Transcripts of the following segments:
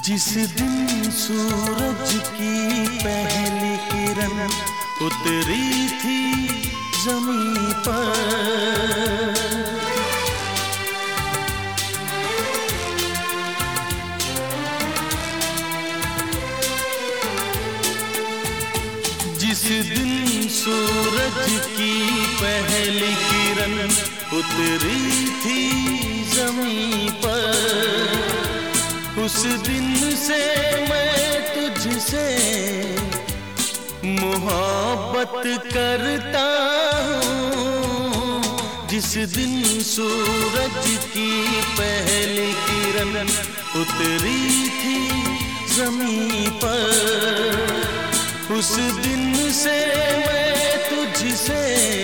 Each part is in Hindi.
जिस दिन सूरज की पहली किरण उतरी थी ज़मीं पर, जिस दिन सूरज की पहली किरण उतरी थी ज़मीं पर, उस दिन से मैं तुझसे मोहब्बत करता हूँ। जिस दिन सूरज की पहली किरण उतरी थी ज़मीं पर, उस दिन से मैं तुझसे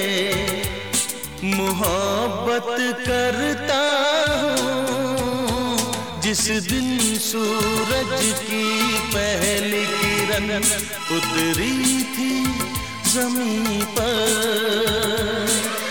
मोहब्बत करता हूँ। जिस दिन सूरज की पहली किरण उतरी थी ज़मीं पर।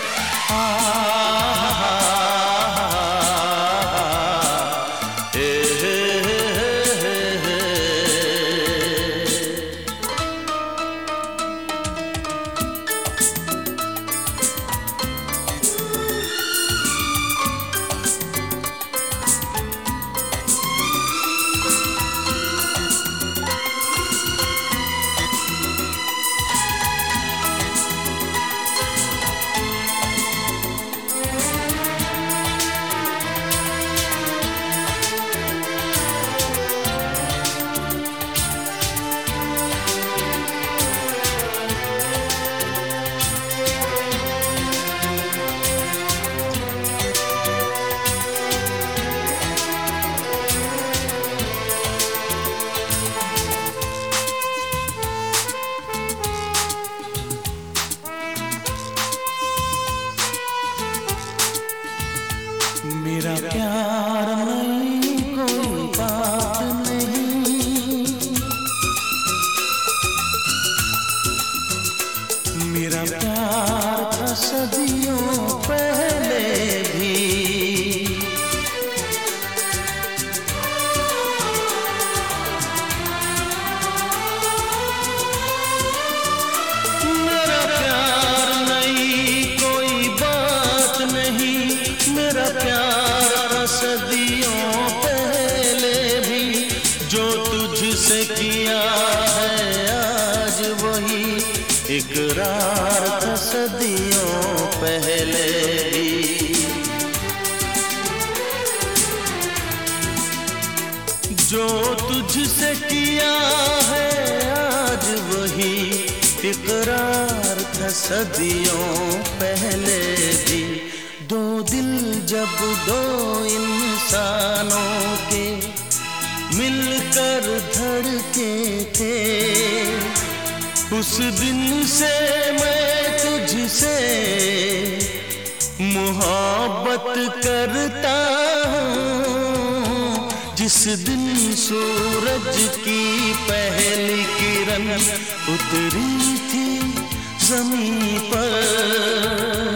मेरा प्यार नहीं कोई बात नहीं, मेरा प्यार था सदियों पहले भी। मेरा प्यार नहीं कोई बात नहीं, मेरा प्यार सदियों पहले भी। जो तुझसे किया है आज वही इकरार था सदियों पहले भी। जो तुझसे किया है आज वही इकरार था सदियों पहले भी। दो दिल जब दो इंसानों के मिलकर धड़के थे, उस दिन से मैं तुझसे मोहब्बत करता हूँ। जिस दिन सूरज की पहली किरण उतरी थी ज़मीं पर।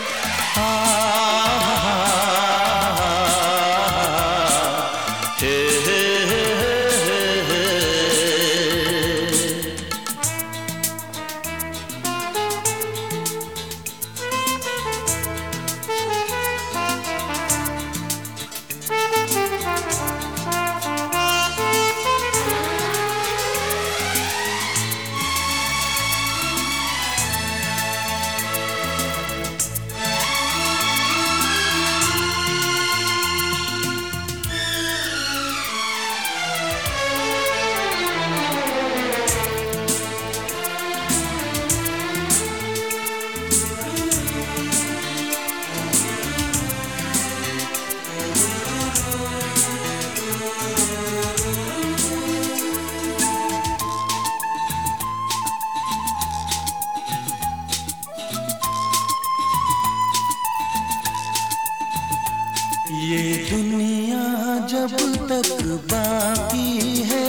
ये दुनिया जब तक बाकी है,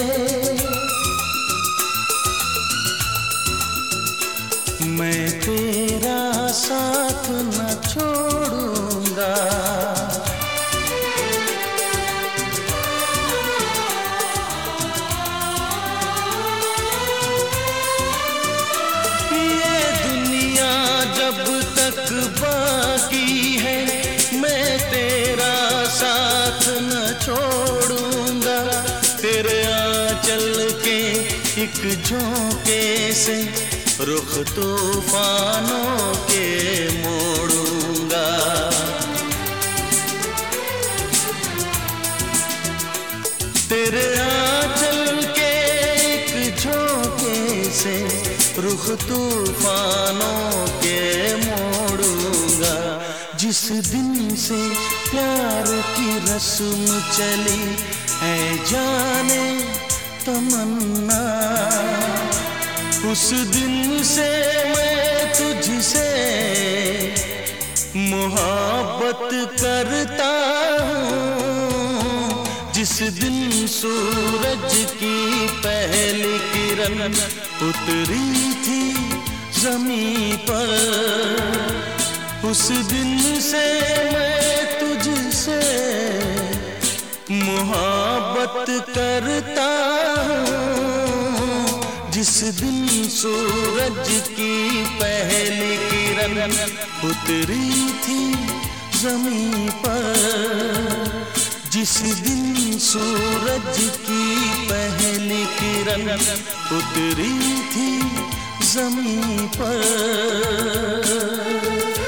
मैं तेरा साथ न छोड़ूंगा। झोंके से रुख तूफानों के मोड़ूंगा। तेरे आंचल के एक झोंके से रुख तूफानों के मोड़ूंगा। जिस दिन से प्यार की रस्म चली है जाने तमन्ना, उस दिन से मैं तुझसे मोहब्बत करता हूँ। जिस दिन सूरज की पहली किरण उतरी थी ज़मीं पर, उस दिन से मैं तुझसे मोहब्बत करता हूँ। जिस दिन सूरज की पहली किरण उतरी थी ज़मीं पर, जिस दिन सूरज की पहली किरण उतरी थी ज़मीं पर।